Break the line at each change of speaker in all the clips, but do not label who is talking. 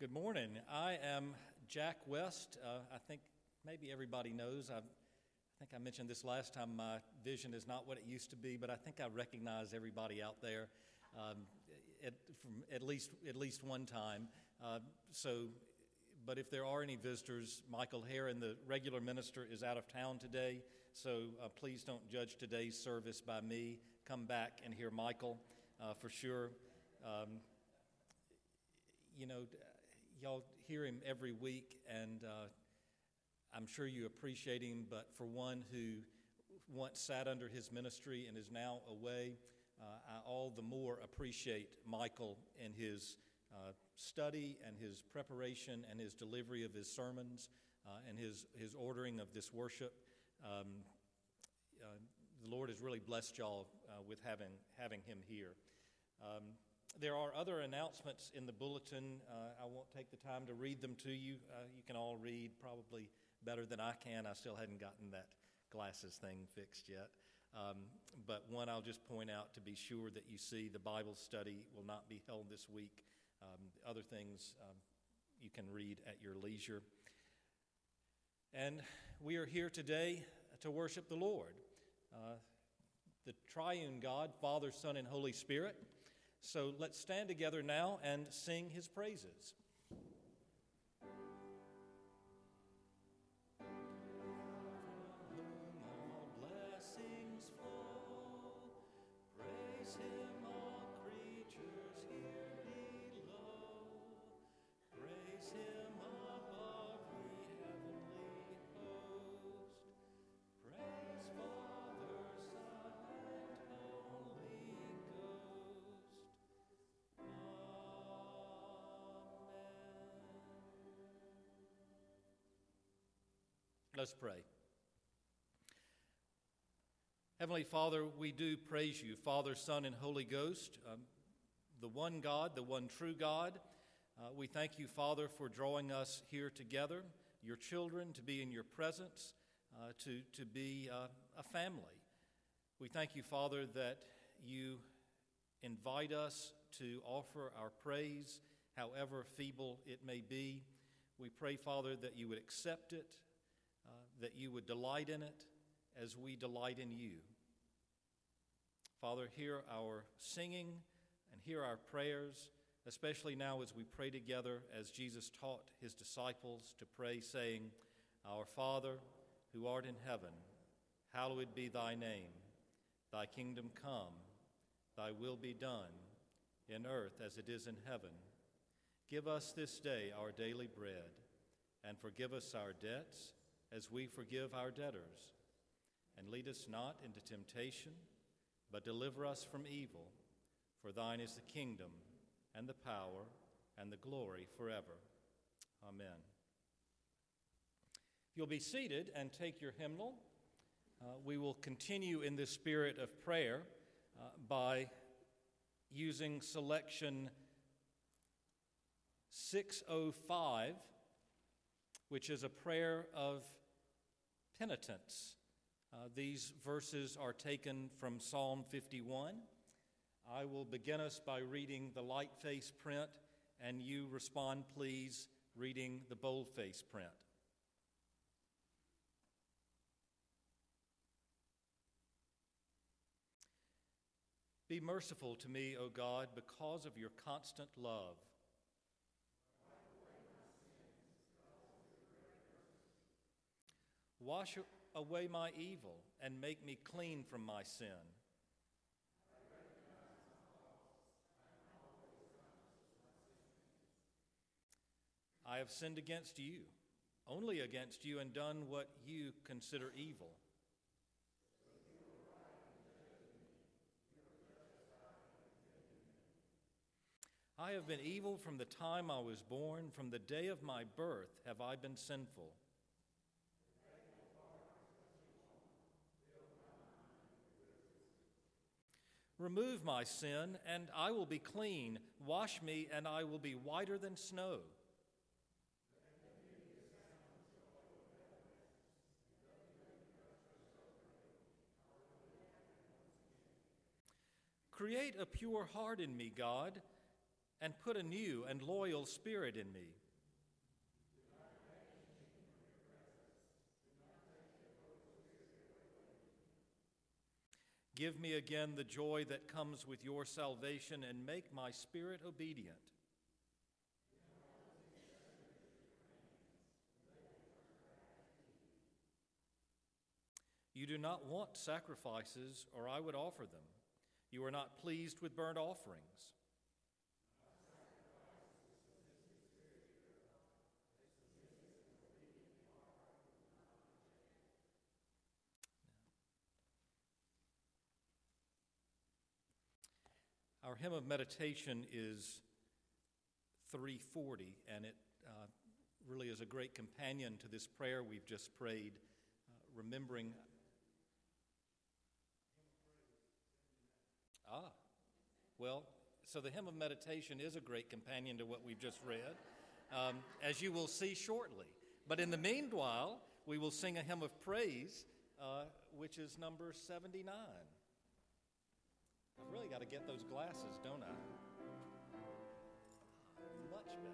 Good morning. I am Jack West. I think maybe everybody knows. I think I mentioned this last time. My vision is not what it used to be, but I think I recognize everybody out there from at least one time. But if there are any visitors, Michael Heron, the regular minister, is out of town today, so please don't judge today's service by me. Come back and hear Michael for sure. Y'all hear him every week, and I'm sure you appreciate him, but for one who once sat under his ministry and is now away, I all the more appreciate Michael and his study and his preparation and his delivery of his sermons and his ordering of this worship. The Lord has really blessed y'all with having him here. There are other announcements in the bulletin. I won't take the time to read them to you. You can all read probably better than I can. I still hadn't gotten that glasses thing fixed yet. But one I'll just point out to be sure that you see, the Bible study will not be held this week. Other things you can read at your leisure. And we are here today to worship the Lord, the triune God, Father, Son, and Holy Spirit. So let's stand together now and sing his praises. Let's pray. Heavenly Father, we do praise you, Father, Son, and Holy Ghost, the one God, the one true God. We thank you, Father, for drawing us here together, your children, to be in your presence, to be a family. We thank you, Father, that you invite us to offer our praise, however feeble it may be. We pray, Father, that you would accept it, that you would delight in it as we delight in you. Father, hear our singing and hear our prayers, especially now as we pray together as Jesus taught his disciples to pray, saying, Our Father, who art in heaven, hallowed be thy name. Thy kingdom come, thy will be done, in earth as it is in heaven. Give us this day our daily bread, and forgive us our debts, as we forgive our debtors. And lead us not into temptation, but deliver us from evil. For thine is the kingdom, and the power, and the glory forever. Amen. If you'll be seated and take your hymnal, we will continue in this spirit of prayer by using selection 605, which is a prayer of penitence. These verses are taken from Psalm 51. I will begin us by reading the light-face print, and you respond, please, reading the bold-face print. Be merciful to me, O God, because of your constant love. Wash away my evil and make me clean from my sin. I have sinned against you, only against you, and done what you consider evil. I have been evil from the time I was born. From the day of my birth have I been sinful. Remove my sin, and I will be clean. Wash me, and I will be whiter than snow. Create a pure heart in me, God, and put a new and loyal spirit in me. Give me again the joy that comes with your salvation, and make my spirit obedient. You do not want sacrifices, or I would offer them. You are not pleased with burnt offerings. Our hymn of meditation is 340, and it really is a great companion to this prayer we've just prayed, remembering. Well, so the hymn of meditation is a great companion to what we've just read, as you will see shortly. But in the meanwhile, we will sing a hymn of praise, which is number 79. I've really got to get those glasses, don't I? Much better.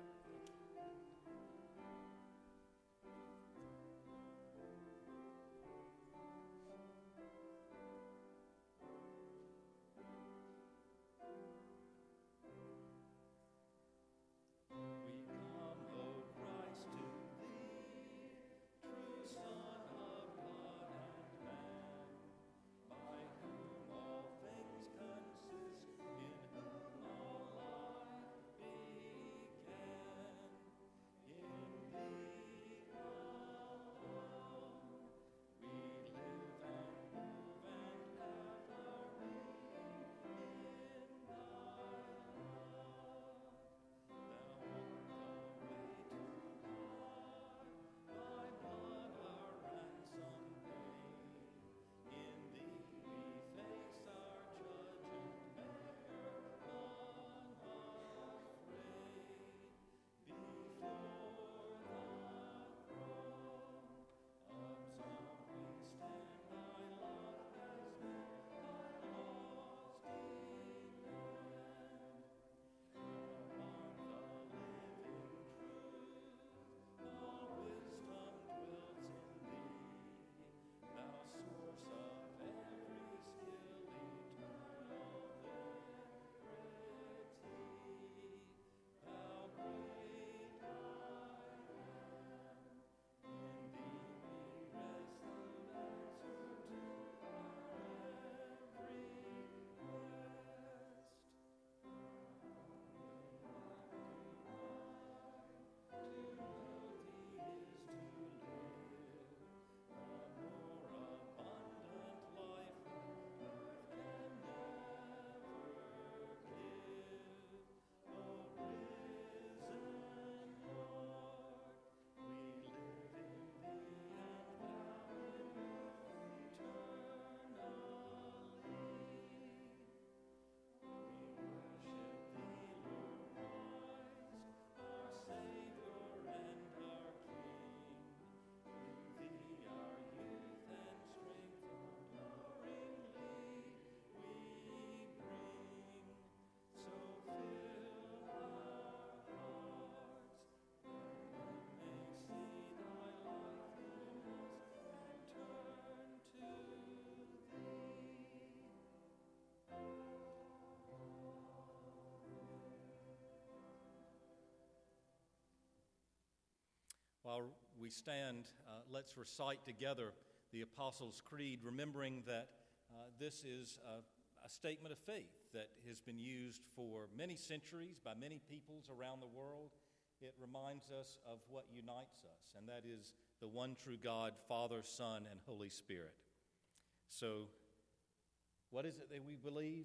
While we stand, let's recite together the Apostles' Creed, remembering that this is a statement of faith that has been used for many centuries by many peoples around the world. It reminds us of what unites us, and that is the one true God, Father, Son, and Holy Spirit. So, what is it that we believe?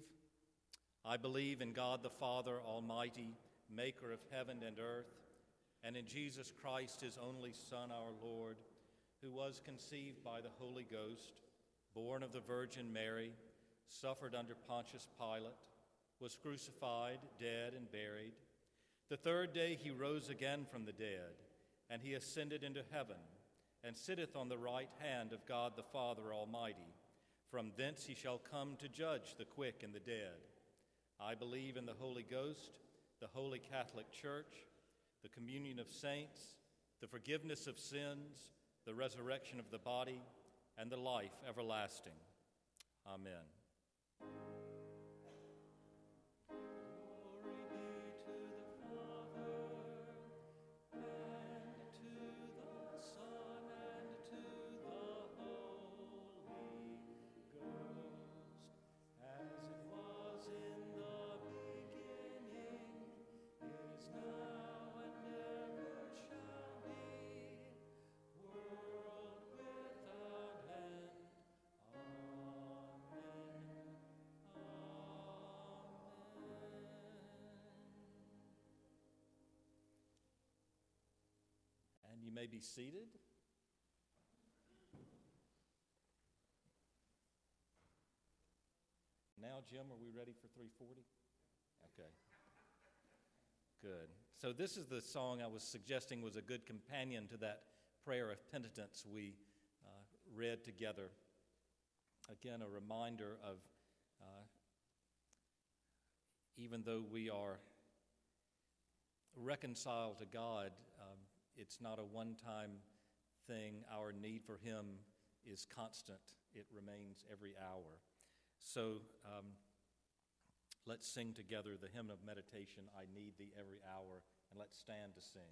I believe in God the Father Almighty, maker of heaven and earth, and in Jesus Christ, his only Son, our Lord, who was conceived by the Holy Ghost, born of the Virgin Mary, suffered under Pontius Pilate, was crucified, dead, and buried. The third day he rose again from the dead, and he ascended into heaven, and sitteth on the right hand of God the Father Almighty. From thence he shall come to judge the quick and the dead. I believe in the Holy Ghost, the Holy Catholic Church, the communion of saints, the forgiveness of sins, the resurrection of the body, and the life everlasting. Amen. You may be seated. Now, Jim, are we ready for 340? Okay. Good. So this is the song I was suggesting was a good companion to that prayer of penitence we read together. Again, a reminder of even though we are reconciled to God, it's not a one-time thing. Our need for Him is constant. It remains every hour. So let's sing together the hymn of meditation, I Need Thee Every Hour, and let's stand to sing.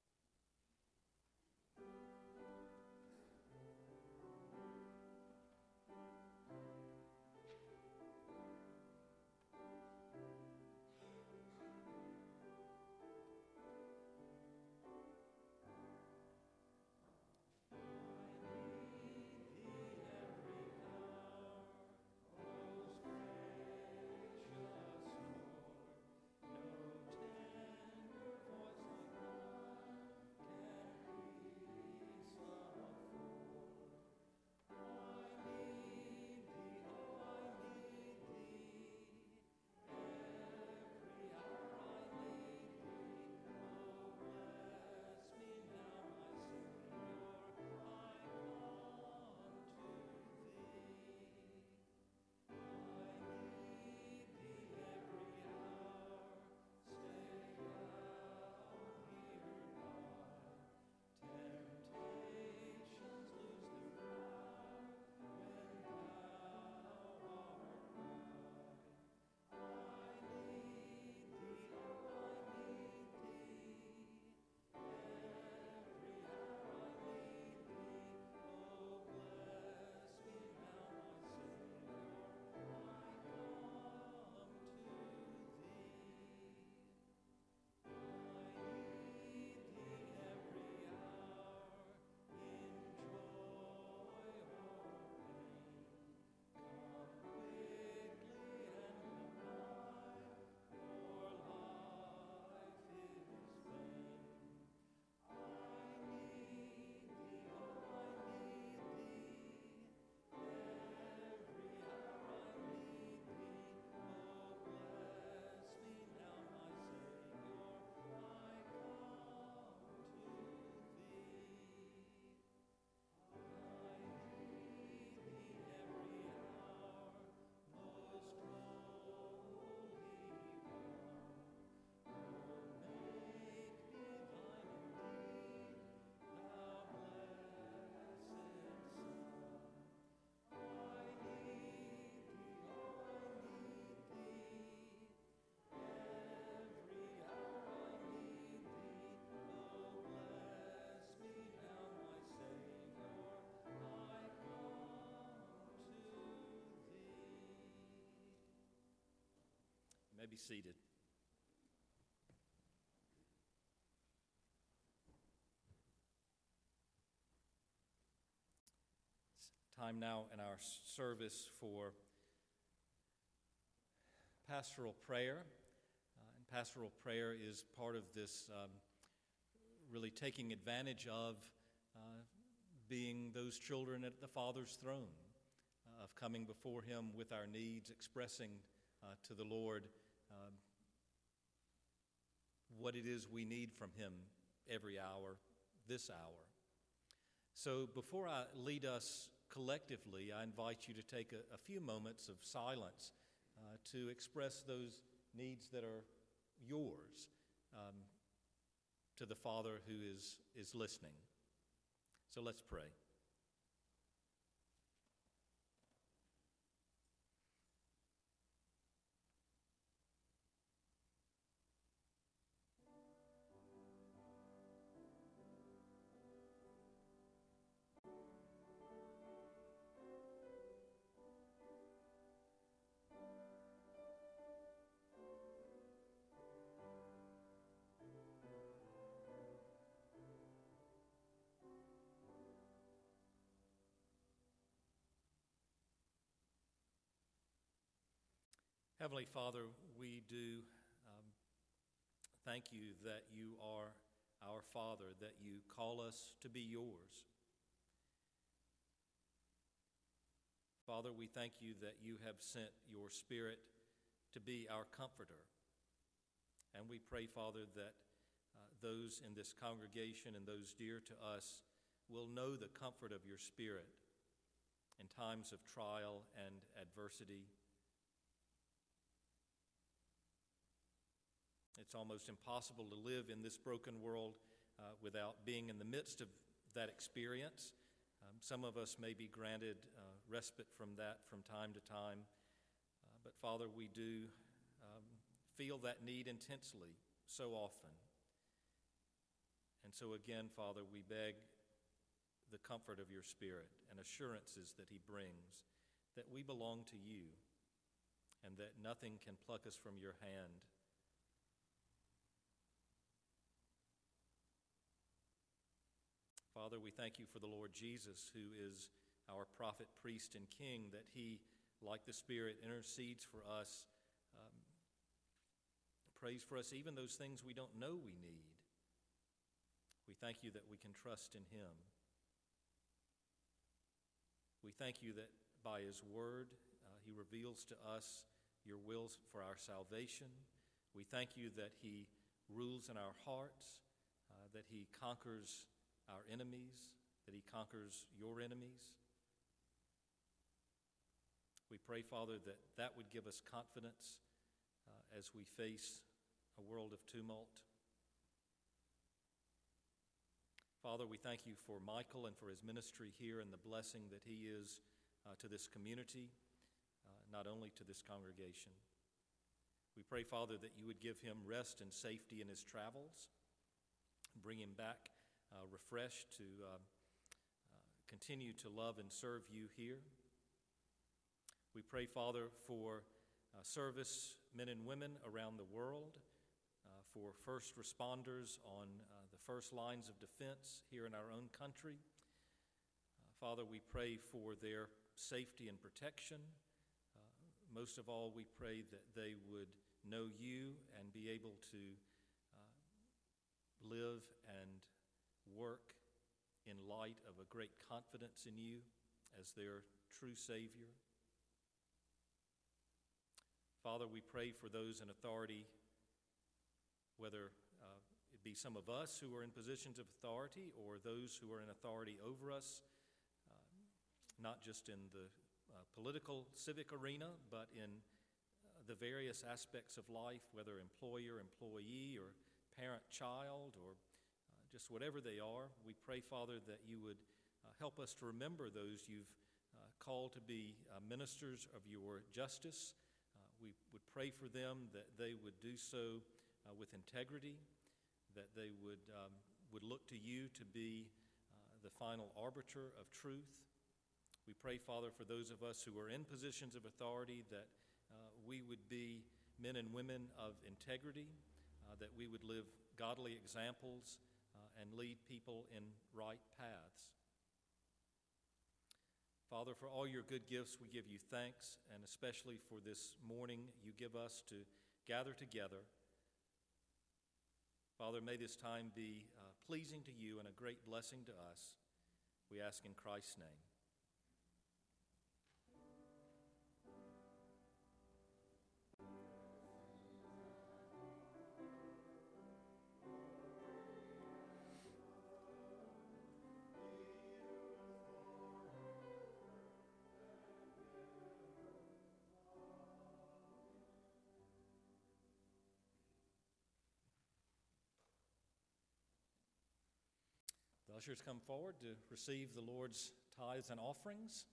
You may be seated. It's time now in our service for pastoral prayer. And pastoral prayer is part of this really taking advantage of being those children at the Father's throne, of coming before Him with our needs, expressing to the Lord what it is we need from Him every hour, this hour. So before I lead us collectively, I invite you to take a few moments of silence to express those needs that are yours to the Father who is listening. So let's pray. Heavenly Father, we do thank you that you are our Father, that you call us to be yours. Father, we thank you that you have sent your Spirit to be our comforter. And we pray, Father, that those in this congregation and those dear to us will know the comfort of your Spirit in times of trial and adversity. It's almost impossible to live in this broken world without being in the midst of that experience. Some of us may be granted respite from that from time to time. But Father, we do feel that need intensely so often. And so again, Father, we beg the comfort of your Spirit and assurances that he brings, that we belong to you and that nothing can pluck us from your hand. Father, we thank you for the Lord Jesus, who is our prophet, priest, and king, that he, like the Spirit, intercedes for us, prays for us even those things we don't know we need. We thank you that we can trust in him. We thank you that by his word, he reveals to us your wills for our salvation. We thank you that he rules in our hearts, that he conquers our enemies, that he conquers your enemies. We pray, Father, that that would give us confidence as we face a world of tumult. Father, we thank you for Michael and for his ministry here and the blessing that he is to this community, not only to this congregation. We pray, Father, that you would give him rest and safety in his travels, bring him back refreshed to continue to love and serve you here. We pray, Father, for service men and women around the world, for first responders on the first lines of defense here in our own country. Father, we pray for their safety and protection. Most of all, we pray that they would know you and be able to live and work in light of a great confidence in you as their true Savior. Father, we pray for those in authority, whether it be some of us who are in positions of authority or those who are in authority over us, not just in the political, civic arena, but in the various aspects of life, whether employer, employee, or parent-child, or just whatever they are. We pray, Father, that you would help us to remember those you've called to be ministers of your justice. We would pray for them that they would do so with integrity, that they would look to you to be the final arbiter of truth. We pray, Father, for those of us who are in positions of authority, that we would be men and women of integrity, that we would live godly examples and lead people in right paths. Father, for all your good gifts, we give you thanks, and especially for this morning you give us to gather together. Father, may this time be pleasing to you and a great blessing to us. We ask in Christ's name. Ushers, come forward to receive the Lord's tithes and offerings.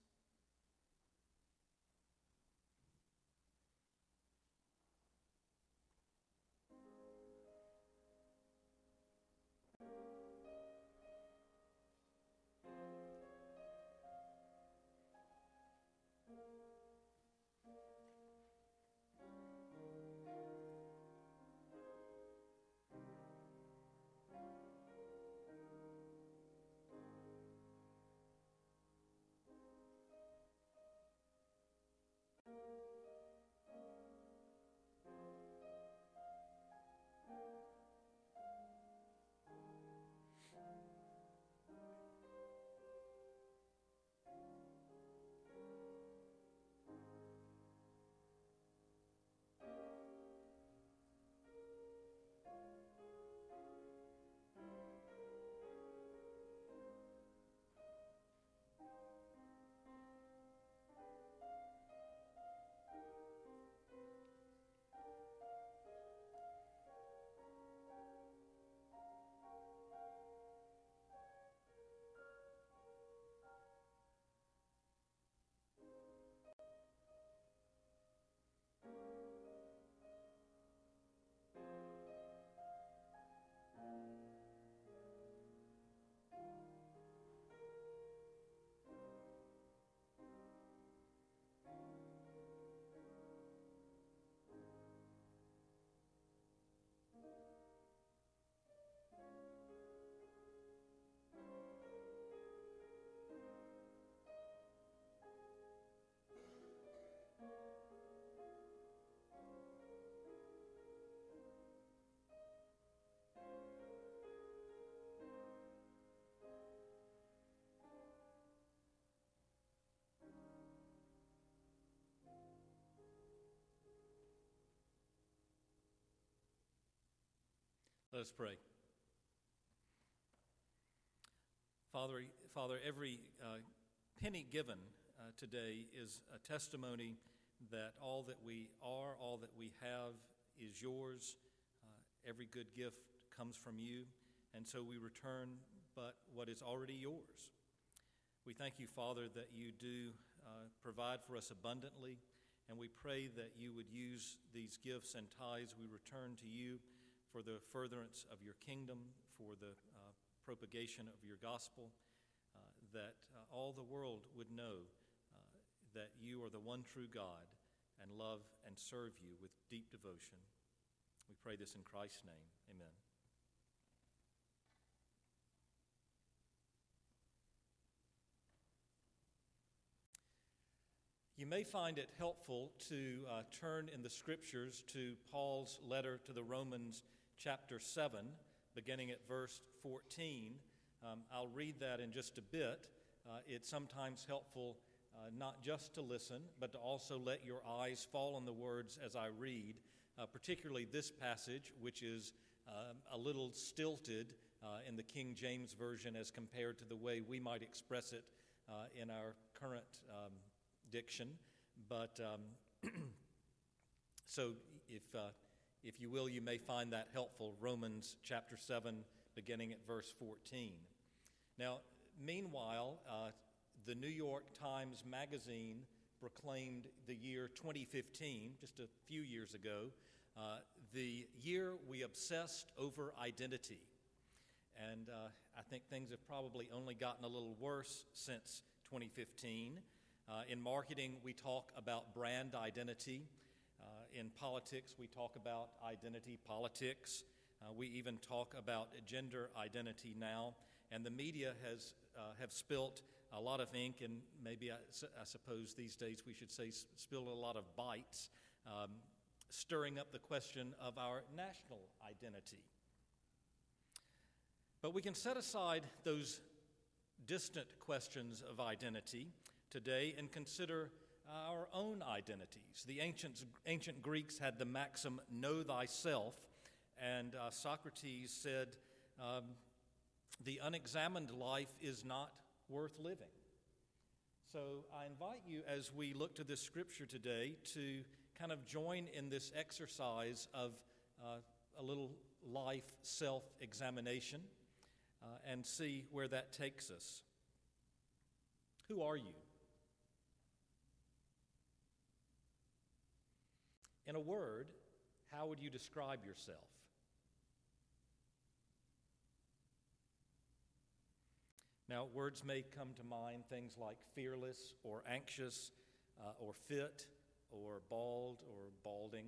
Let us pray. Father, every penny given today is a testimony that all that we are, all that we have is yours. Every good gift comes from you, and so we return but what is already yours. We thank you, Father, that you do provide for us abundantly, and we pray that you would use these gifts and tithes we return to you for the furtherance of your kingdom, for the propagation of your gospel, that all the world would know that you are the one true God and love and serve you with deep devotion. We pray this in Christ's name. Amen. You may find it helpful to turn in the Scriptures to Paul's letter to the Romans, chapter 7, beginning at verse 14. I'll read that in just a bit. It's sometimes helpful not just to listen, but to also let your eyes fall on the words as I read, particularly this passage, which is a little stilted in the King James Version as compared to the way we might express it in our current diction. But so if you will, you may find that helpful. Romans chapter 7, beginning at verse 14. Now, meanwhile, the New York Times Magazine proclaimed the year 2015, just a few years ago, the year we obsessed over identity. And I think things have probably only gotten a little worse since 2015. In marketing, we talk about brand identity. In politics, we talk about identity politics. We even talk about gender identity now. And the media have spilt a lot of ink, and maybe I suppose these days we should say spilled a lot of bites, stirring up the question of our national identity. But we can set aside those distant questions of identity today and consider our own identities. The ancient Greeks had the maxim, know thyself, and Socrates said, the unexamined life is not worth living. So I invite you, as we look to this scripture today, to kind of join in this exercise of a little life self-examination. and see where that takes us. Who are you? In a word, how would you describe yourself? Now, words may come to mind, things like fearless or anxious or fit or bald or balding,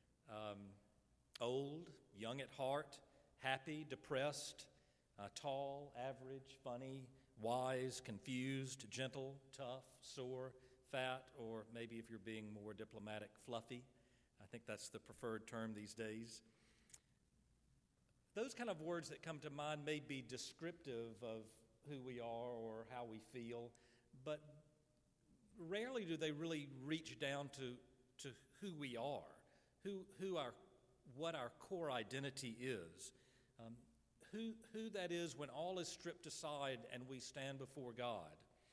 old, young at heart, happy, depressed, tall, average, funny, wise, confused, gentle, tough, sore, fat, or maybe if you're being more diplomatic, fluffy. I think that's the preferred term these days. Those kind of words that come to mind may be descriptive of who we are or how we feel, but rarely do they really reach down to who we are, what our core identity is, who that is when all is stripped aside and we stand before God.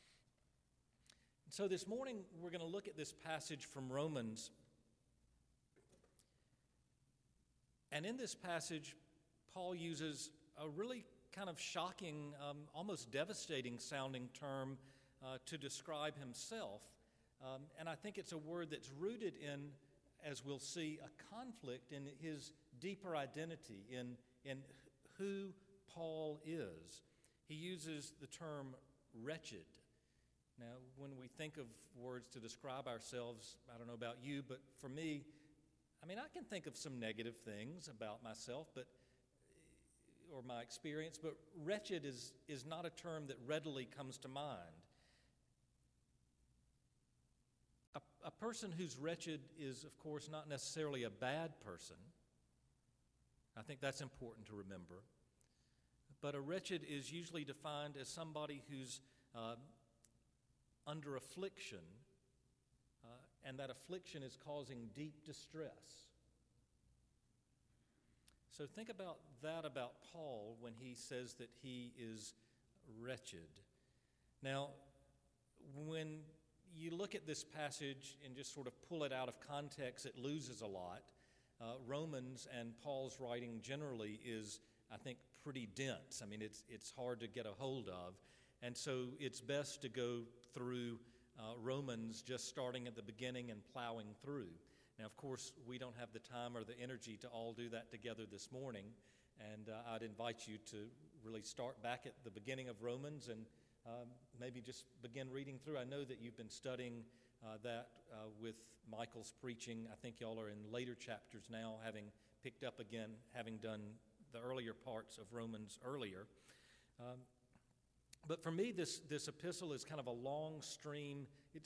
So this morning we're going to look at this passage from Romans. And in this passage, Paul uses a really kind of shocking, almost devastating sounding term to describe himself. And I think it's a word that's rooted in, as we'll see, a conflict in his deeper identity, in who Paul is. He uses the term wretched. Now, when we think of words to describe ourselves, I don't know about you, but for me, I can think of some negative things about myself, or my experience, but wretched is not a term that readily comes to mind. A person who's wretched is, of course, not necessarily a bad person. I think that's important to remember. But a wretched is usually defined as somebody who's under affliction, and that affliction is causing deep distress. So think about that about Paul when he says that he is wretched. Now, when you look at this passage and just sort of pull it out of context, it loses a lot. Romans and Paul's writing generally is, I think, pretty dense. It's hard to get a hold of. And so it's best to go through Romans just starting at the beginning and plowing through. Now, of course, we don't have the time or the energy to all do that together this morning, and I'd invite you to really start back at the beginning of Romans and maybe just begin reading through. I know that you've been studying that with Michael's preaching. I think y'all are in later chapters now, having picked up again, having done the earlier parts of Romans earlier. But for me, this epistle is kind of a long stream.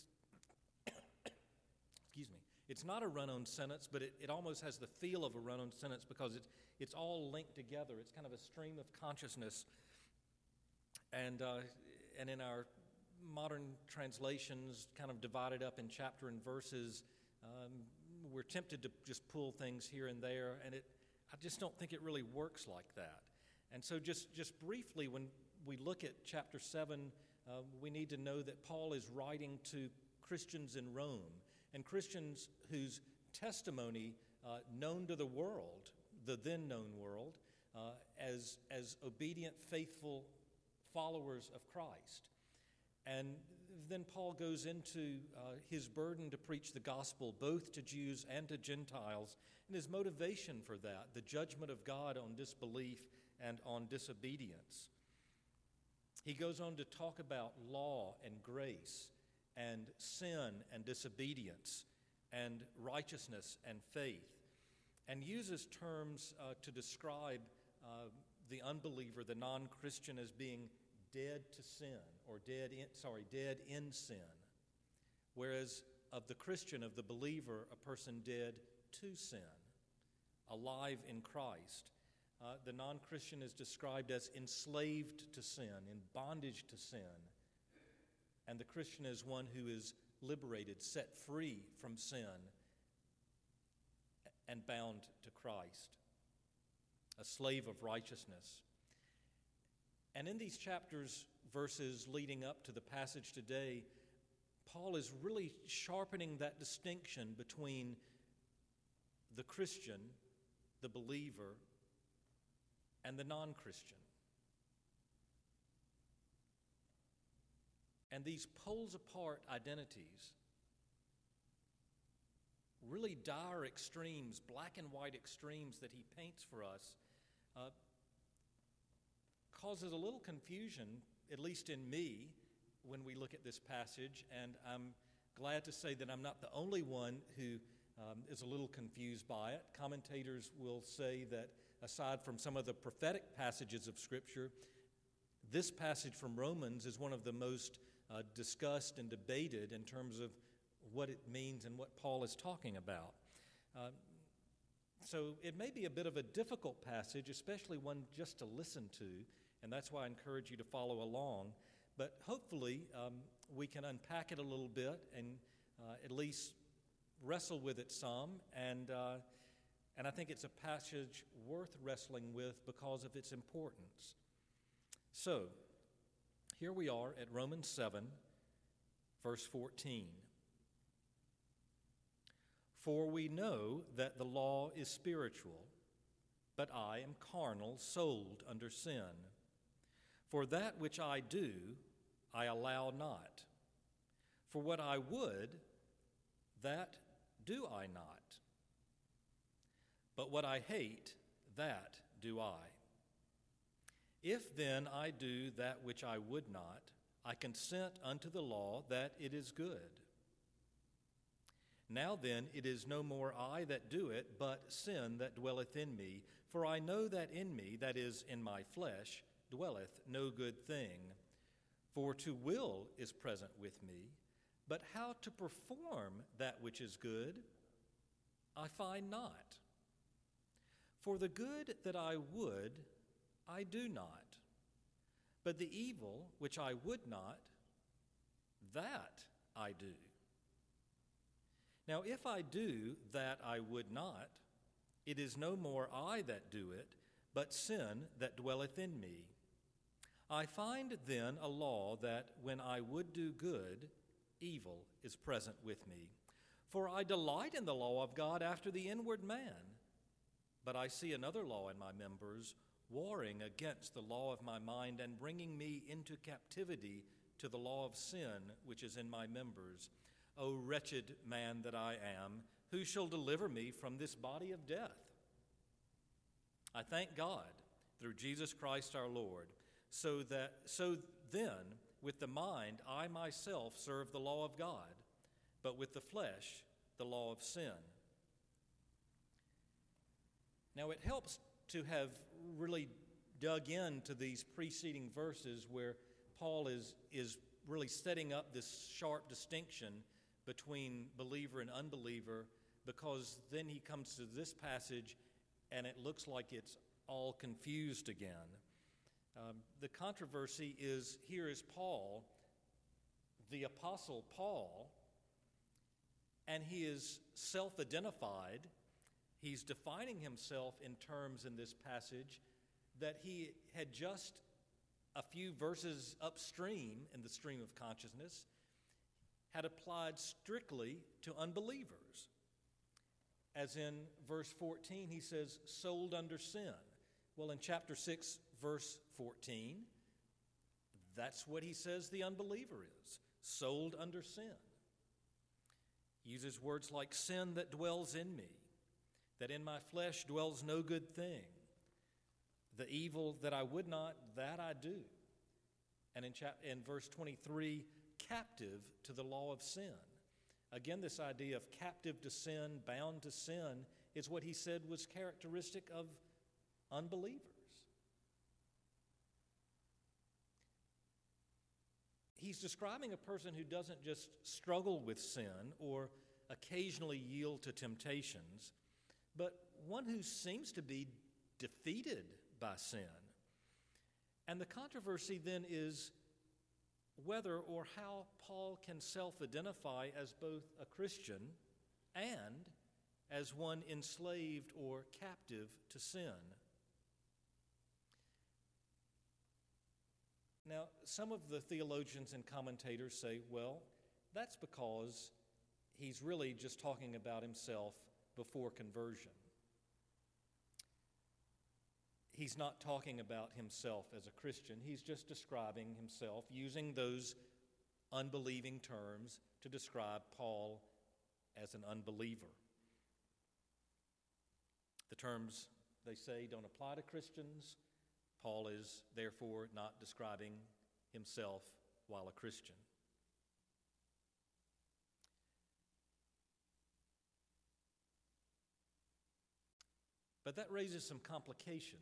It's not a run-on sentence, but it almost has the feel of a run-on sentence because it's all linked together. It's kind of a stream of consciousness. And in our modern translations, kind of divided up in chapter and verses, we're tempted to just pull things here and there, and I just don't think it really works like that. And so just briefly, when we look at chapter 7, we need to know that Paul is writing to Christians in Rome, and Christians whose testimony known to the world, the then known world, as obedient, faithful followers of Christ. And then Paul goes into his burden to preach the gospel both to Jews and to Gentiles, and his motivation for that, the judgment of God on disbelief and on disobedience. He goes on to talk about law and grace and sin and disobedience and righteousness and faith, and uses terms to describe the unbeliever, the non-Christian, as being dead to sin, or dead in sin, whereas of the Christian, of the believer, a person dead to sin, alive in Christ. The non-Christian is described as enslaved to sin, in bondage to sin, and the Christian is one who is liberated, set free from sin, and bound to Christ, a slave of righteousness. And in these chapters, verses leading up to the passage today, Paul is really sharpening that distinction between the Christian, the believer, and the non-Christian. And these poles apart identities, really dire extremes, black and white extremes that he paints for us, causes a little confusion, at least in me, when we look at this passage. And I'm glad to say that I'm not the only one who is a little confused by it. Commentators will say that aside from some of the prophetic passages of Scripture, this passage from Romans is one of the most discussed and debated in terms of what it means and what Paul is talking about. So it may be a bit of a difficult passage, especially one just to listen to, and that's why I encourage you to follow along. But hopefully we can unpack it a little bit and at least wrestle with it some, and I think it's a passage worth wrestling with because of its importance. So, here we are at Romans 7, verse 14. For we know that the law is spiritual, but I am carnal, sold under sin. For that which I do, I allow not. For what I would, that do I not. But what I hate, that do I. If then I do that which I would not, I consent unto the law that it is good. Now then, it is no more I that do it, but sin that dwelleth in me. For I know that in me, that is, in my flesh, dwelleth no good thing. For to will is present with me, but how to perform that which is good, I find not. For the good that I would, I do not. But the evil which I would not, that I do. Now if I do that I would not, it is no more I that do it, but sin that dwelleth in me. I find then a law that when I would do good, evil is present with me. For I delight in the law of God after the inward man. But I see another law in my members, warring against the law of my mind and bringing me into captivity to the law of sin which is in my members. O wretched man that I am, who shall deliver me from this body of death? I thank God through Jesus Christ our Lord. So then, with the mind, I myself serve the law of God, but with the flesh, the law of sin. Now, it helps to have really dug into these preceding verses where Paul is really setting up this sharp distinction between believer and unbeliever, because then he comes to this passage and it looks like it's all confused again. The controversy is, here is Paul, the Apostle Paul, and he is self-identified. He's defining himself in terms in this passage that he had just a few verses upstream in the stream of consciousness had applied strictly to unbelievers. As in verse 14, he says, sold under sin. Well, in chapter 6, verse 14, that's what he says the unbeliever is, sold under sin. He uses words like sin that dwells in me, that in my flesh dwells no good thing. The evil that I would not, that I do. And in verse 23, captive to the law of sin. Again, this idea of captive to sin, bound to sin, is what he said was characteristic of unbelievers. He's describing a person who doesn't just struggle with sin or occasionally yield to temptations, but one who seems to be defeated by sin. And the controversy then is whether or how Paul can self-identify as both a Christian and as one enslaved or captive to sin. Now, some of the theologians and commentators say, well, that's because he's really just talking about himself before conversion. He's not talking about himself as a Christian. He's just describing himself using those unbelieving terms to describe Paul as an unbeliever. The terms, they say, don't apply to Christians. Paul is therefore not describing himself while a Christian. But that raises some complications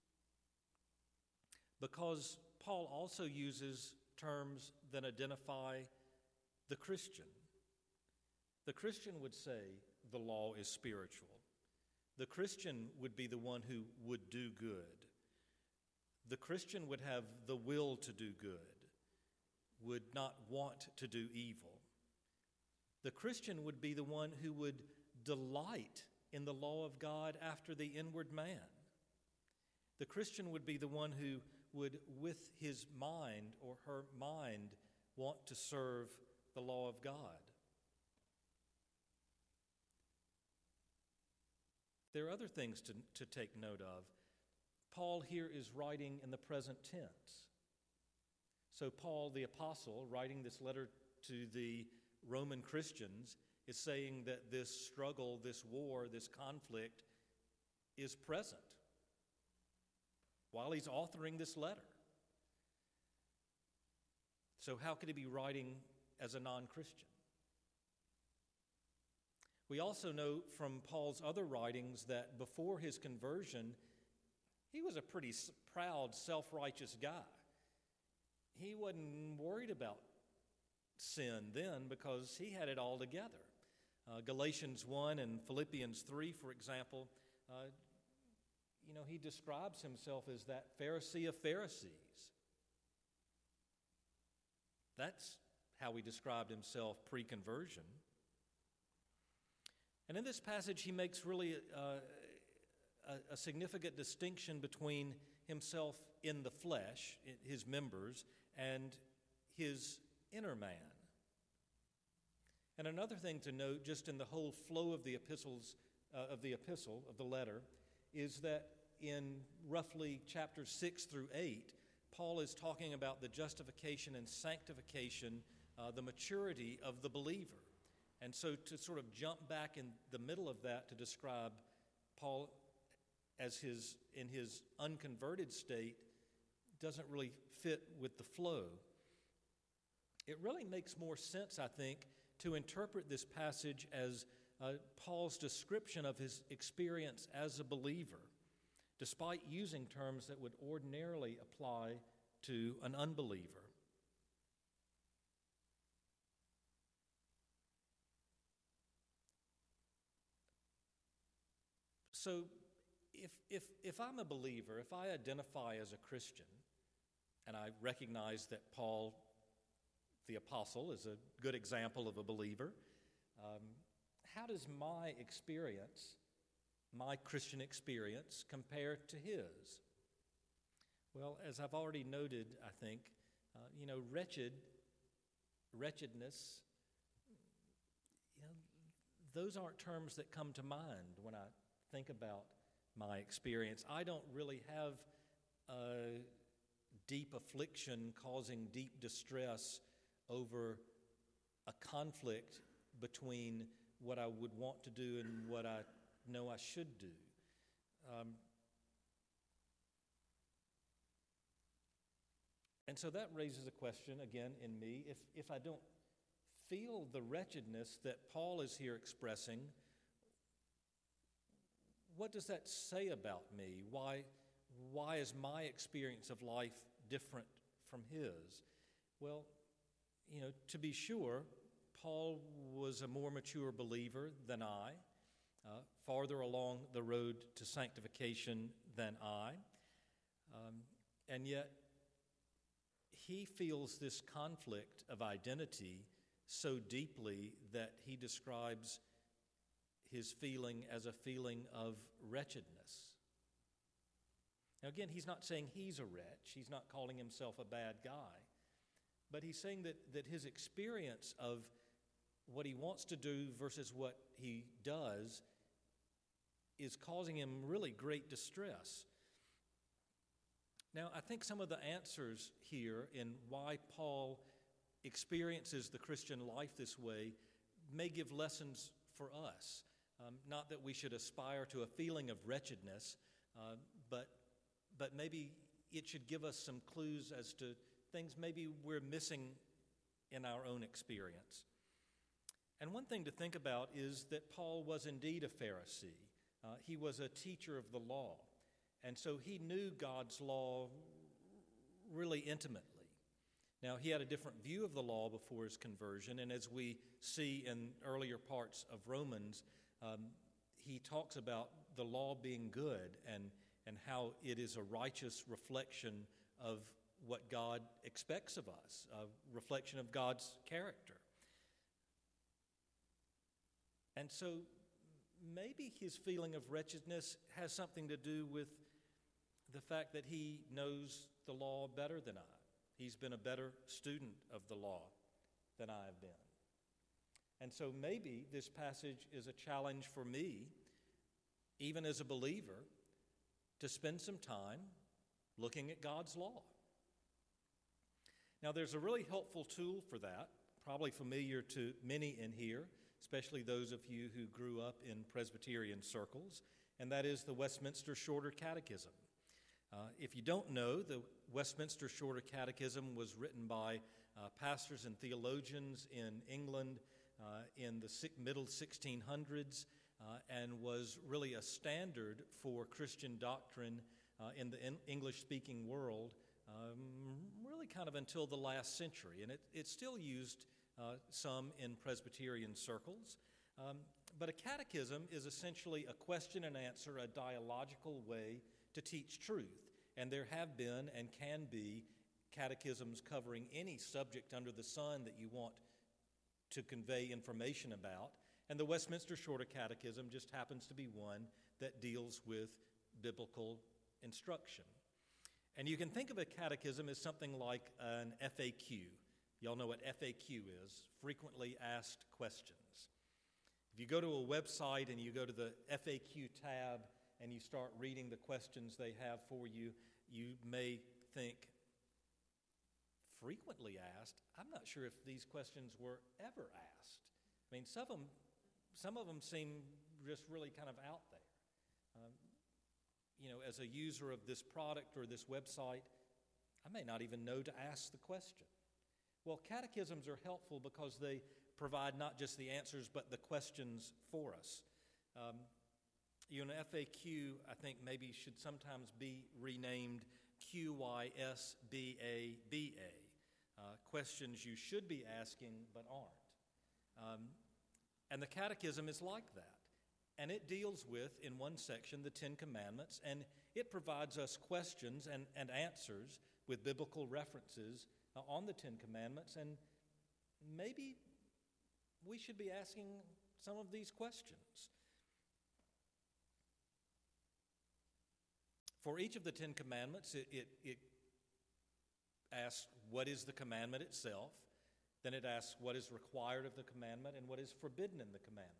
because Paul also uses terms that identify the Christian. The Christian would say the law is spiritual. The Christian would be the one who would do good. The Christian would have the will to do good, would not want to do evil. The Christian would be the one who would delight in the law of God after the inward man. The Christian would be the one who would, with his mind or her mind, want to serve the law of God. There are other things to take note of. Paul here is writing in the present tense. So Paul, the apostle, writing this letter to the Roman Christians, is saying that this struggle, this war, this conflict is present while he's authoring this letter. So how could he be writing as a non-Christian? We also know from Paul's other writings that before his conversion, he was a pretty proud, self-righteous guy. He wasn't worried about sin then because he had it all together. Galatians 1 and Philippians 3, for example, he describes himself as that Pharisee of Pharisees. That's how he described himself pre-conversion. And in this passage, he makes really a significant distinction between himself in the flesh, his members, and his inner man. And another thing to note, just in the whole flow of the letter, is that in roughly chapters 6 through 8, Paul is talking about the justification and sanctification, the maturity of the believer. And so to sort of jump back in the middle of that to describe Paul as in his unconverted state doesn't really fit with the flow. It really makes more sense, I think, to interpret this passage as Paul's description of his experience as a believer, despite using terms that would ordinarily apply to an unbeliever. So if I'm a believer, if I identify as a Christian, and I recognize that Paul, the apostle, is a good example of a believer, how does my experience, my Christian experience, compare to his? Well, as I've already noted, I think, wretchedness, those aren't terms that come to mind when I think about my experience. I don't really have a deep affliction causing deep distress over a conflict between what I would want to do and what I know I should do. And so that raises a question again in me. If I don't feel the wretchedness that Paul is here expressing, what does that say about me? Why is my experience of life different from his? Well, to be sure, Paul was a more mature believer than I, farther along the road to sanctification than I, and yet he feels this conflict of identity so deeply that he describes his feeling as a feeling of wretchedness. Now again, he's not saying he's a wretch. He's not calling himself a bad guy. But he's saying that his experience of what he wants to do versus what he does is causing him really great distress. Now, I think some of the answers here in why Paul experiences the Christian life this way may give lessons for us. Not that we should aspire to a feeling of wretchedness, but maybe it should give us some clues as to things maybe we're missing in our own experience. And one thing to think about is that Paul was indeed a Pharisee. He was a teacher of the law, and so he knew God's law really intimately. Now, he had a different view of the law before his conversion, and as we see in earlier parts of Romans, he talks about the law being good and how it is a righteous reflection of what God expects of us, a reflection of God's character. And so maybe his feeling of wretchedness has something to do with the fact that he knows the law better than I. He's been a better student of the law than I have been. And so maybe this passage is a challenge for me, even as a believer, to spend some time looking at God's law. Now, there's a really helpful tool for that, probably familiar to many in here, especially those of you who grew up in Presbyterian circles, and that is the Westminster Shorter Catechism. If you don't know, the Westminster Shorter Catechism was written by pastors and theologians in England in the middle 1600s and was really a standard for Christian doctrine in the English-speaking world really kind of until the last century. And it's still used some in Presbyterian circles. But a catechism is essentially a question and answer, a dialogical way to teach truth. And there have been and can be catechisms covering any subject under the sun that you want to convey information about. And the Westminster Shorter Catechism just happens to be one that deals with biblical instruction. And you can think of a catechism as something like an FAQ. Y'all know what FAQ is, frequently asked questions. If you go to a website and you go to the FAQ tab and you start reading the questions they have for you, you may think, frequently asked? I'm not sure if these questions were ever asked. I mean, some of them seem just really kind of out there. As a user of this product or this website, I may not even know to ask the question. Well, catechisms are helpful because they provide not just the answers, but the questions for us. An FAQ, I think, maybe should sometimes be renamed QYSBABA, questions you should be asking but aren't. And the catechism is like that. And it deals with, in one section, the Ten Commandments, and it provides us questions and answers with biblical references on the Ten Commandments, and maybe we should be asking some of these questions. For each of the Ten Commandments, it asks what is the commandment itself, then it asks what is required of the commandment and what is forbidden in the commandment.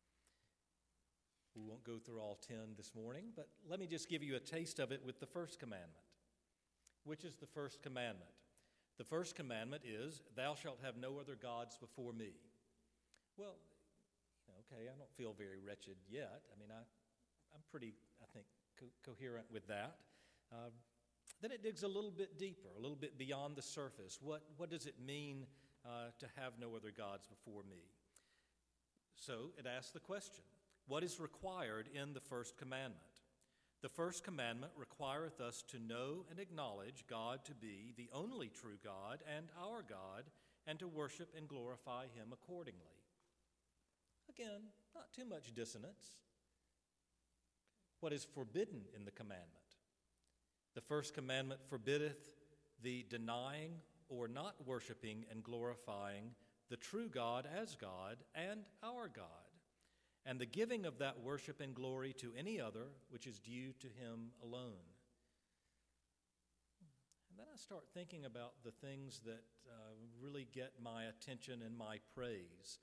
We won't go through all 10 this morning, but let me just give you a taste of it with the first commandment. Which is the first commandment? The first commandment is, thou shalt have no other gods before me. Well, okay, I don't feel very wretched yet. I mean, I'm pretty, I think, coherent with that. Then it digs a little bit deeper, a little bit beyond the surface. What does it mean to have no other gods before me? So it asks the question, what is required in the first commandment? The first commandment requireth us to know and acknowledge God to be the only true God and our God, and to worship and glorify him accordingly. Again, not too much dissonance. What is forbidden in the commandment? The first commandment forbiddeth the denying or not worshiping and glorifying the true God as God and our God, and the giving of that worship and glory to any other which is due to him alone. And then I start thinking about the things that really get my attention and my praise.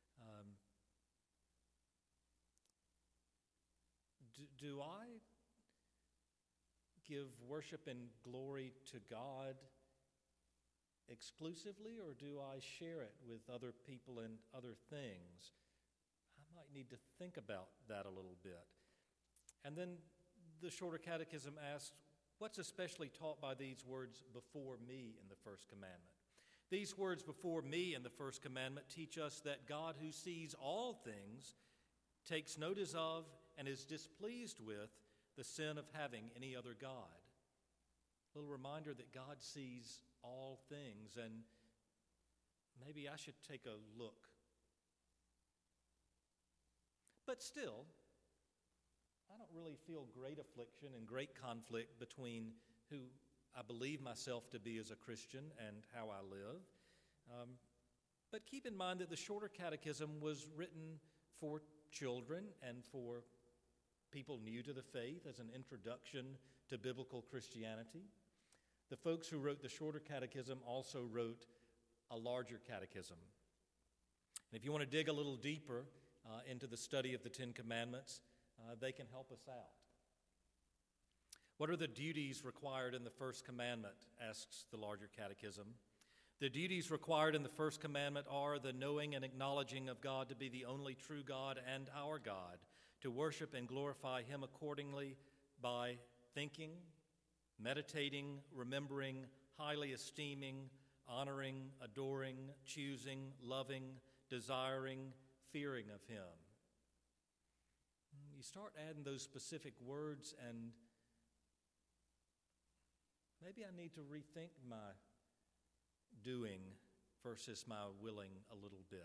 Do I give worship and glory to God exclusively, or do I share it with other people and other things? I might need to think about that a little bit. And then the Shorter Catechism asks, what's especially taught by these words, before me, in the first commandment? These words, before me, in the first commandment, teach us that God, who sees all things, takes notice of and is displeased with the sin of having any other God. A little reminder that God sees all things, and maybe I should take a look. But still, I don't really feel great affliction and great conflict between who I believe myself to be as a Christian and how I live. But keep in mind that the Shorter Catechism was written for children and for people new to the faith as an introduction to biblical Christianity. The folks who wrote the Shorter Catechism also wrote a larger catechism. And if you want to dig a little deeper into the study of the Ten Commandments, they can help us out. What are the duties required in the first commandment, asks the larger catechism. The duties required in the first commandment are the knowing and acknowledging of God to be the only true God and our God, to worship and glorify Him accordingly by thinking, meditating, remembering, highly esteeming, honoring, adoring, choosing, loving, desiring, fearing of Him. You start adding those specific words, and maybe I need to rethink my doing versus my willing a little bit.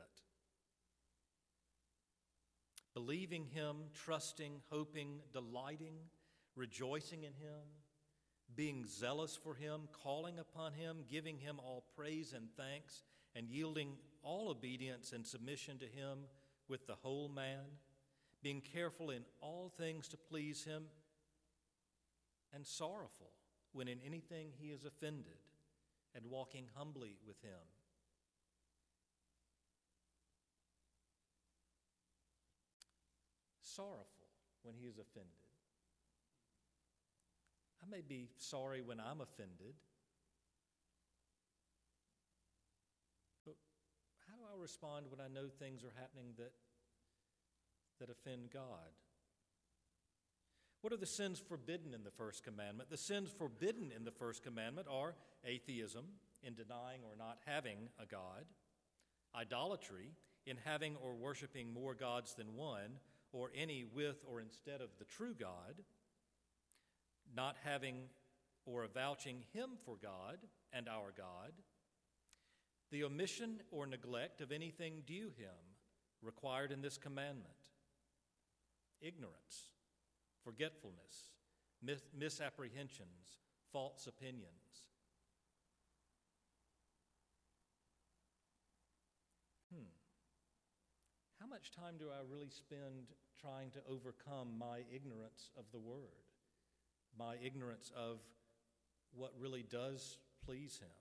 Believing Him, trusting, hoping, delighting, rejoicing in Him, being zealous for Him, calling upon Him, giving Him all praise and thanks, and yielding all obedience and submission to Him with the whole man, being careful in all things to please Him, and sorrowful when in anything He is offended, and walking humbly with Him. Sorrowful when He is offended. I may be sorry when I'm offended, but how do I respond when I know things are happening that offend God? What are the sins forbidden in the first commandment? The sins forbidden in the first commandment are atheism, in denying or not having a God, idolatry, in having or worshiping more gods than one, or any with or instead of the true God, not having or avouching Him for God and our God, the omission or neglect of anything due Him required in this commandment, ignorance, forgetfulness, misapprehensions, false opinions. How much time do I really spend trying to overcome my ignorance of the Word, my ignorance of what really does please Him,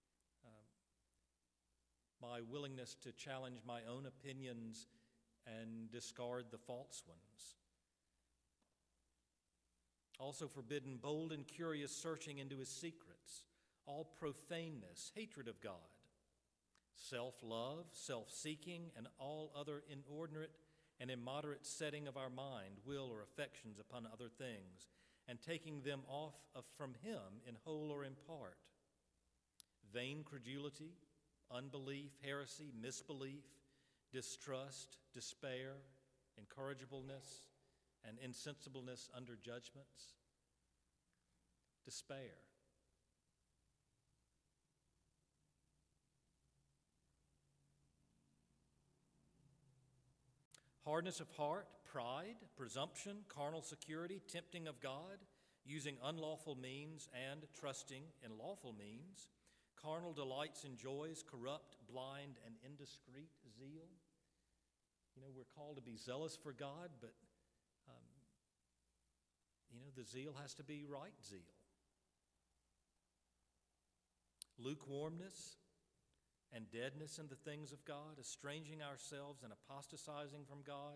my willingness to challenge my own opinions and discard the false ones? Also forbidden bold and curious searching into His secrets, all profaneness, hatred of God, self-love, self-seeking, and all other inordinate and immoderate setting of our mind, will, or affections upon other things, and taking them off from Him in whole or in part. Vain credulity, unbelief, heresy, misbelief, distrust, despair, incorrigibleness, and insensibleness under judgments. Despair. Hardness of heart, pride, presumption, carnal security, tempting of God, using unlawful means and trusting in lawful means, carnal delights and joys, corrupt, blind, and indiscreet zeal. You know, we're called to be zealous for God, but the zeal has to be right zeal. Lukewarmness and deadness in the things of God, estranging ourselves and apostatizing from God.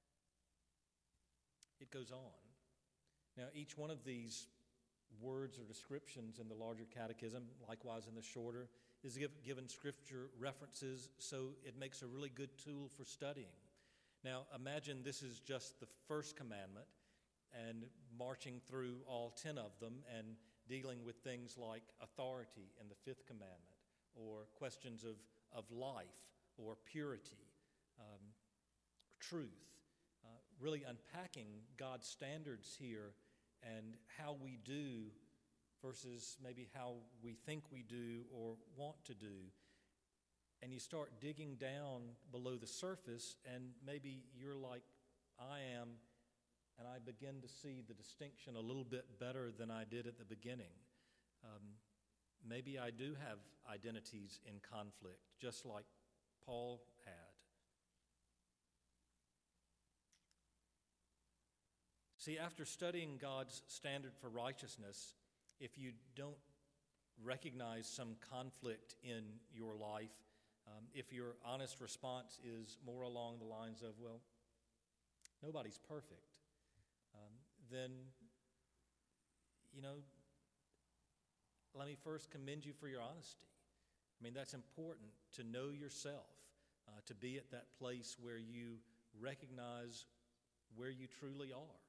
It goes on. Now, each one of these words or descriptions in the larger catechism, likewise in the shorter, given Scripture references, so it makes a really good tool for studying. Now, imagine this is just the first commandment and marching through all 10 of them and dealing with things like authority in the fifth commandment, or questions of life or purity, truth, really unpacking God's standards here and how we do versus maybe how we think we do or want to do. And you start digging down below the surface, and maybe you're like I am, and I begin to see the distinction a little bit better than I did at the beginning. Maybe I do have identities in conflict, just like Paul had. See, after studying God's standard for righteousness, if you don't recognize some conflict in your life, if your honest response is more along the lines of, well, nobody's perfect, then, let me first commend you for your honesty. I mean, that's important to know yourself, to be at that place where you recognize where you truly are.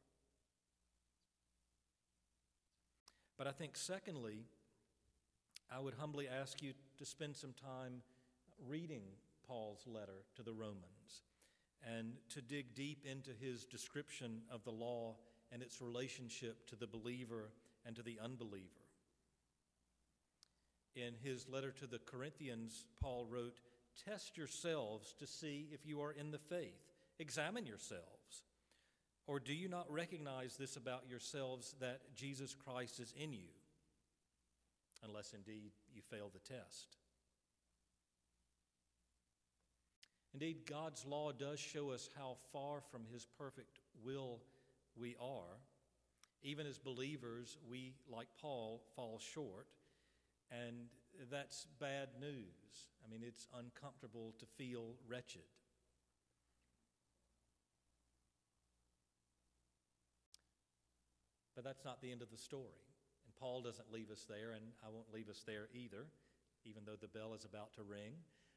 But I think, secondly, I would humbly ask you to spend some time reading Paul's letter to the Romans and to dig deep into his description of the law and its relationship to the believer and to the unbeliever. In his letter to the Corinthians, Paul wrote, "Test yourselves to see if you are in the faith. Examine yourselves. Or do you not recognize this about yourselves, that Jesus Christ is in you? Unless indeed you fail the test." Indeed, God's law does show us how far from his perfect will we are. Even as believers, we, like Paul, fall short. And that's bad news. I mean, it's uncomfortable to feel wretched. But that's not the end of the story. And Paul doesn't leave us there, and I won't leave us there either, even though the bell is about to ring.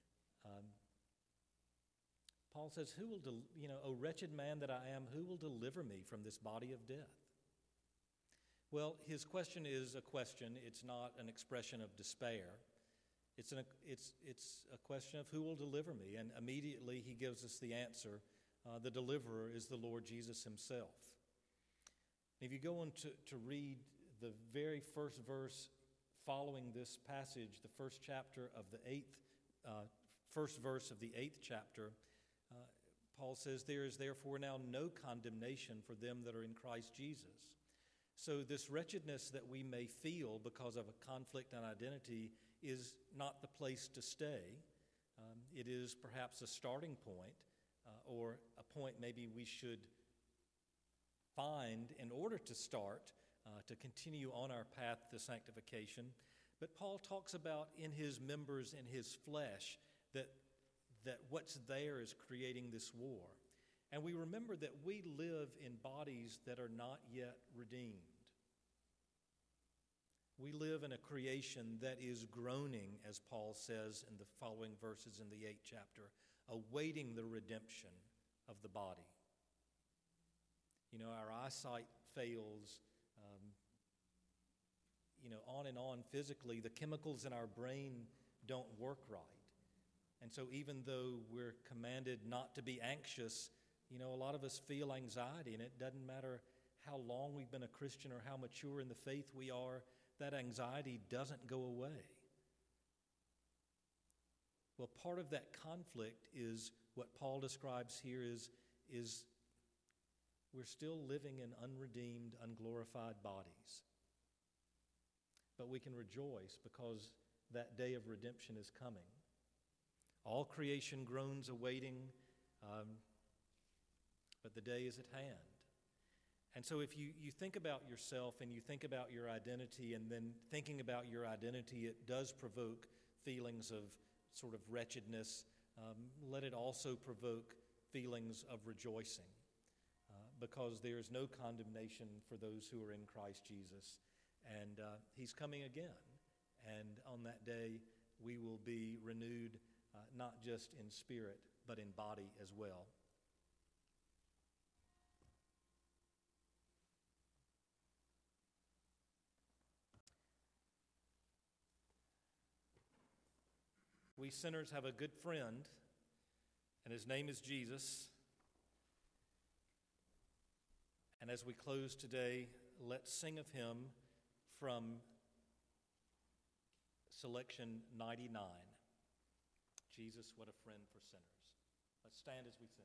Paul says, "O wretched man that I am, who will deliver me from this body of death?" Well, his question is a question. It's not an expression of despair. It's a question of who will deliver me. And immediately he gives us the answer. The deliverer is the Lord Jesus himself. If you go on to read the very first verse following this passage, the first verse of the 8th chapter, Paul says, "There is therefore now no condemnation for them that are in Christ Jesus." So this wretchedness that we may feel because of a conflict on identity is not the place to stay. It is perhaps a starting point, or a point maybe we should find in order to start, to continue on our path to sanctification. But Paul talks about in his members, in his flesh, that what's there is creating this war. And we remember that we live in bodies that are not yet redeemed. We live in a creation that is groaning, as Paul says in the following verses in the 8th chapter, awaiting the redemption of the body. Our eyesight fails, on and on physically. The chemicals in our brain don't work right. And so even though we're commanded not to be anxious, a lot of us feel anxiety, and it doesn't matter how long we've been a Christian or how mature in the faith we are, that anxiety doesn't go away. Well, part of that conflict is what Paul describes here is we're still living in unredeemed, unglorified bodies. But we can rejoice because that day of redemption is coming. All creation groans awaiting, but the day is at hand. And so if you think about yourself and you think about your identity, and then thinking about your identity, it does provoke feelings of sort of wretchedness. Let it also provoke feelings of rejoicing, because there is no condemnation for those who are in Christ Jesus. And he's coming again. And on that day, we will be renewed not just in spirit, but in body as well. We sinners have a good friend, and his name is Jesus. And as we close today, let's sing of him from selection 99. Jesus, what a friend for sinners. Let's stand as we sing.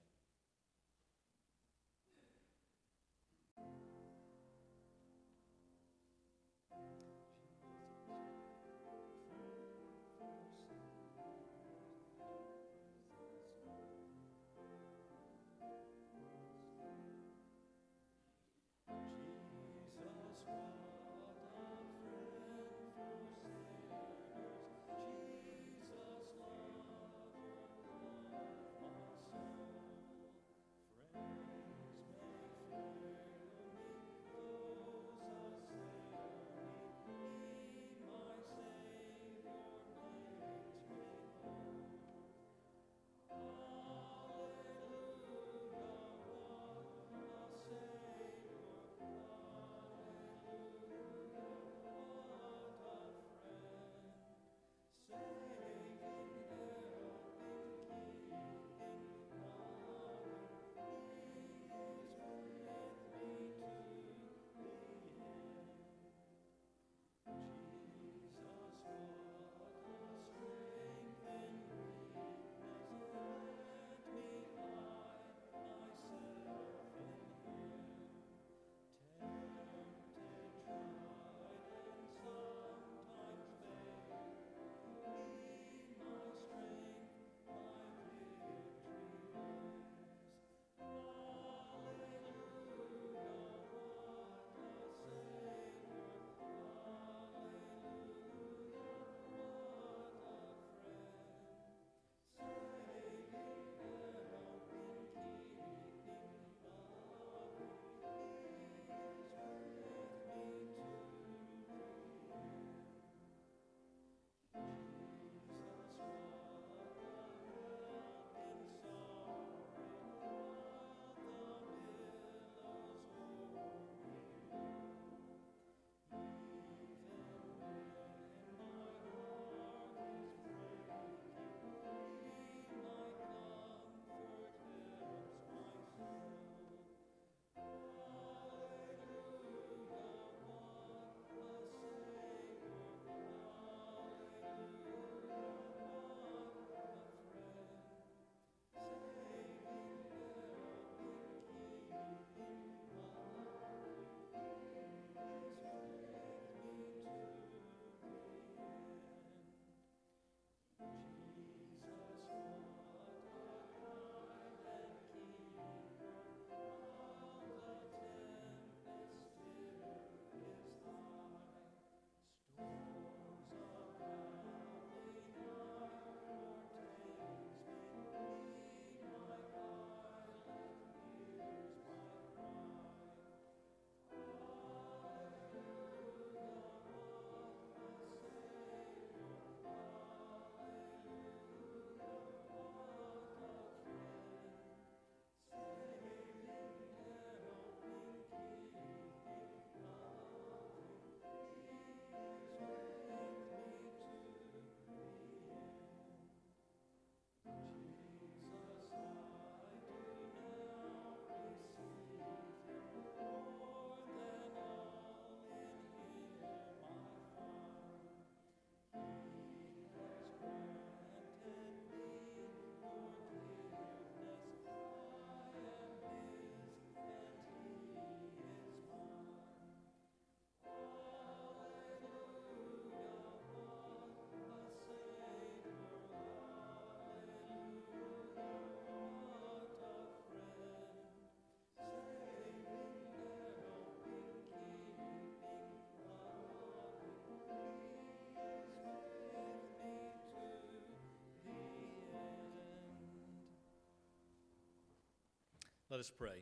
Let us pray.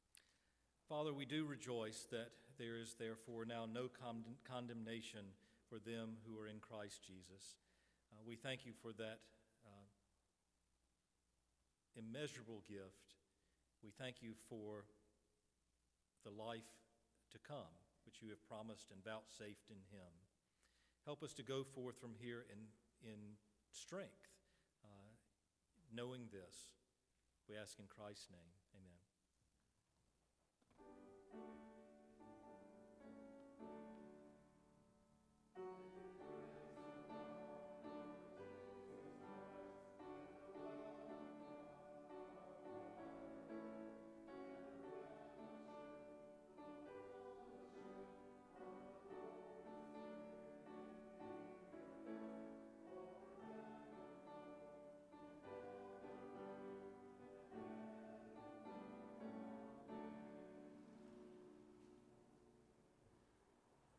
Father, we do rejoice that there is therefore now no condemnation for them who are in Christ Jesus. We thank you for that immeasurable gift. We thank you for the life to come, which you have promised and vouchsafed in him. Help us to go forth from here in strength, knowing this. We ask in Christ's name.